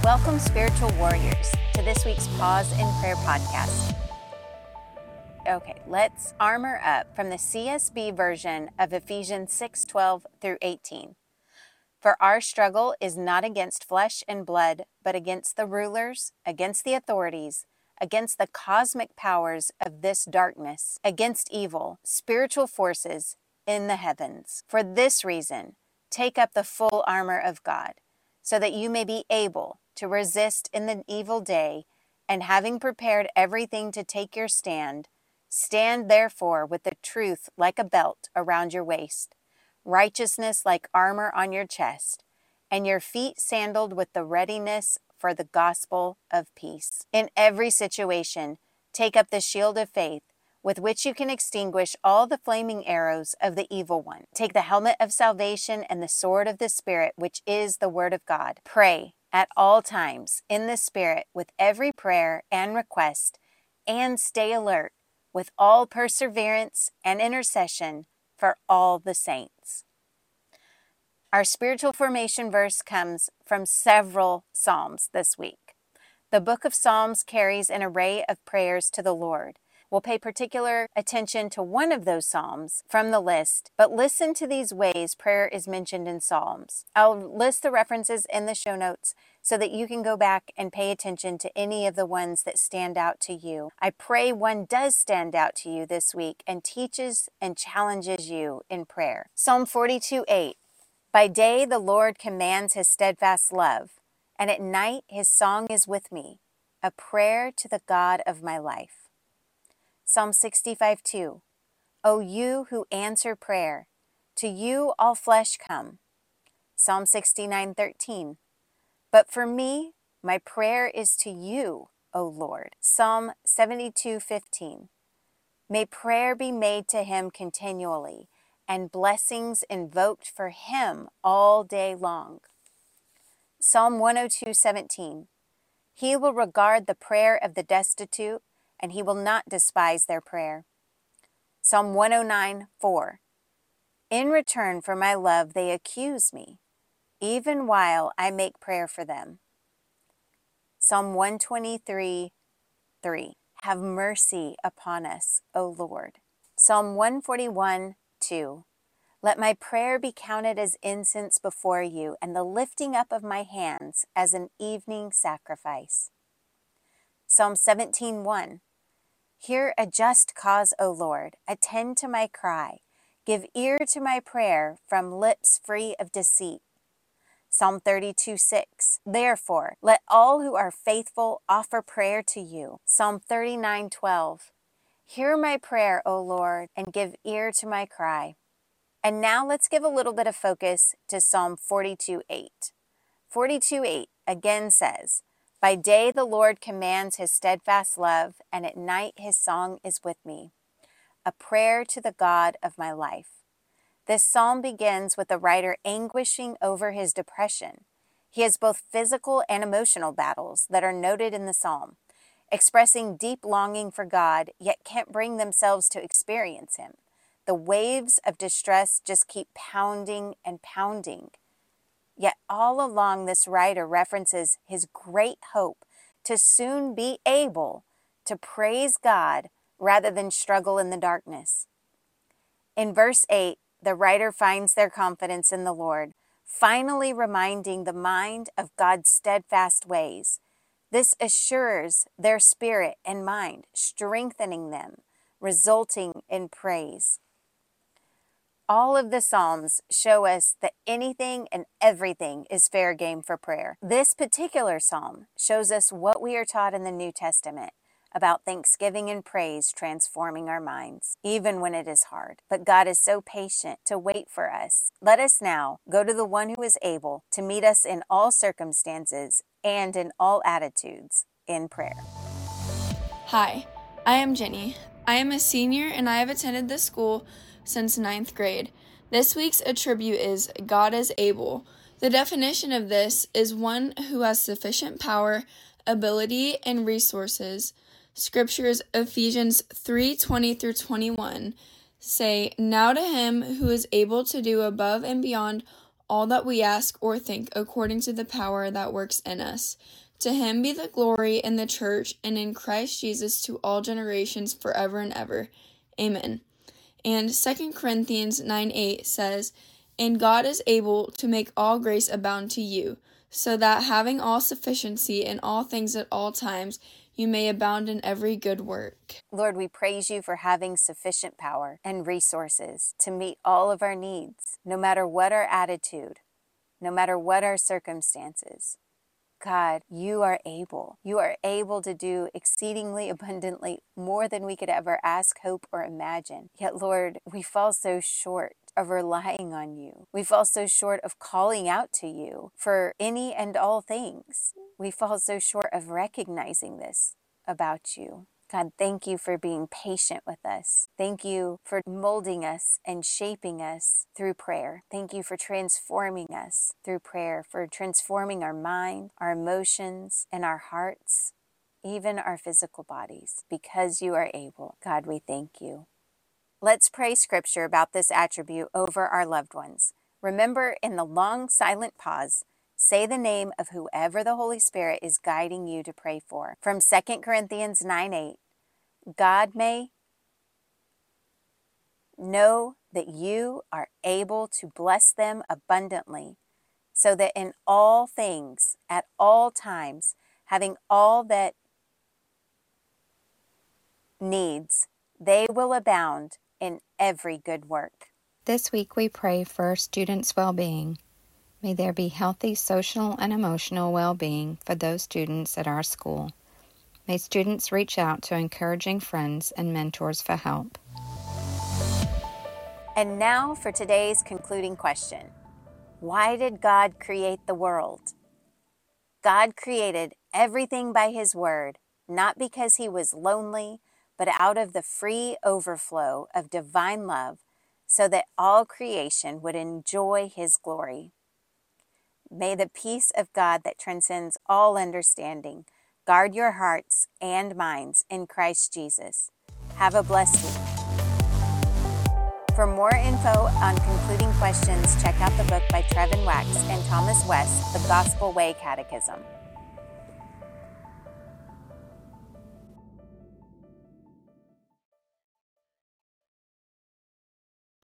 Welcome, spiritual warriors, to this week's Pause in Prayer podcast. Okay, let's armor up from the CSB version of Ephesians 6:12 through 18. For our struggle is not against flesh and blood, but against the rulers, against the authorities, against the cosmic powers of this darkness, against evil, spiritual forces in the heavens. For this reason, take up the full armor of God, so that you may be able to resist in the evil day, and having prepared everything to take your stand, stand therefore with the truth like a belt around your waist, righteousness like armor on your chest, and your feet sandaled with the readiness for the gospel of peace. In every situation, take up the shield of faith, with which you can extinguish all the flaming arrows of the evil one. Take the helmet of salvation and the sword of the Spirit, which is the word of God. Pray at all times in the Spirit with every prayer and request, and stay alert with all perseverance and intercession for all the saints. Our spiritual formation verse comes from several Psalms this week. The book of Psalms carries an array of prayers to the Lord. We'll pay particular attention to one of those Psalms from the list, but listen to these ways prayer is mentioned in Psalms. I'll list the references in the show notes so that you can go back and pay attention to any of the ones that stand out to you. I pray one does stand out to you this week and teaches and challenges you in prayer. Psalm 42:8. By day the Lord commands his steadfast love, and at night his song is with me, a prayer to the God of my life. Psalm 65:2. O you who answer prayer, to you all flesh come. Psalm 69:13. But for me, my prayer is to you, O Lord. Psalm 72:15. May prayer be made to him continually, and blessings invoked for him all day long. Psalm 102:17. He will regard the prayer of the destitute, and he will not despise their prayer. Psalm 109:4. In return for my love they accuse me, even while I make prayer for them. Psalm 123:3. Have mercy upon us, O Lord. Psalm 141:2. Let my prayer be counted as incense before you, and the lifting up of my hands as an evening sacrifice. Psalm 17:1. Hear a just cause, O Lord. Attend to my cry. Give ear to my prayer from lips free of deceit. Psalm 32:6. Therefore, let all who are faithful offer prayer to you. Psalm 39:12. Hear my prayer, O Lord, and give ear to my cry. And now let's give a little bit of focus to Psalm 42:8. 42:8 again says, by day the Lord commands his steadfast love, and at night his song is with me, a prayer to the God of my life. This psalm begins with the writer anguishing over his depression. He has both physical and emotional battles that are noted in the psalm, expressing deep longing for God, yet can't bring themselves to experience him. The waves of distress just keep pounding and pounding. Yet all along this writer references his great hope to soon be able to praise God rather than struggle in the darkness. In verse 8, the writer finds their confidence in the Lord, finally reminding the mind of God's steadfast ways. This assures their spirit and mind, strengthening them, resulting in praise. All of the Psalms show us that anything and everything is fair game for prayer. This particular Psalm shows us what we are taught in the New Testament about thanksgiving and praise transforming our minds, even when it is hard. But God is so patient to wait for us. Let us now go to the one who is able to meet us in all circumstances and in all attitudes in prayer. Hi, I am Jenny. I am a senior and I have attended this school since 9th grade. This week's attribute is God is able. The definition of this is one who has sufficient power, ability, and resources. Scriptures Ephesians 3:20 through 21 say, now to him who is able to do above and beyond all that we ask or think according to the power that works in us. To him be the glory in the church and in Christ Jesus to all generations forever and ever. Amen. And 2 Corinthians 9:8 says, "And God is able to make all grace abound to you, so that having all sufficiency in all things at all times, you may abound in every good work." Lord, we praise you for having sufficient power and resources to meet all of our needs, no matter what our attitude, no matter what our circumstances. God, you are able. You are able to do exceedingly abundantly more than we could ever ask, hope, or imagine. Yet, Lord, we fall so short of relying on you. We fall so short of calling out to you for any and all things. We fall so short of recognizing this about you. God, thank you for being patient with us. Thank you for molding us and shaping us through prayer. Thank you for transforming us through prayer, for transforming our mind, our emotions, and our hearts, even our physical bodies, because you are able. God, we thank you. Let's pray scripture about this attribute over our loved ones. Remember, in the long silent pause, say the name of whoever the Holy Spirit is guiding you to pray for. From 2 Corinthians 9:8, God may know that you are able to bless them abundantly, so that in all things, at all times, having all that needs, they will abound in every good work. This week we pray for students' well-being. May there be healthy social and emotional well-being for those students at our school. May students reach out to encouraging friends and mentors for help. And now for today's concluding question. Why did God create the world? God created everything by His word, not because He was lonely, but out of the free overflow of divine love, so that all creation would enjoy His glory. May the peace of God that transcends all understanding guard your hearts and minds in Christ Jesus. Have a blessed week. For more info on concluding questions, check out the book by Trevin Wax and Thomas West, The Gospel Way Catechism.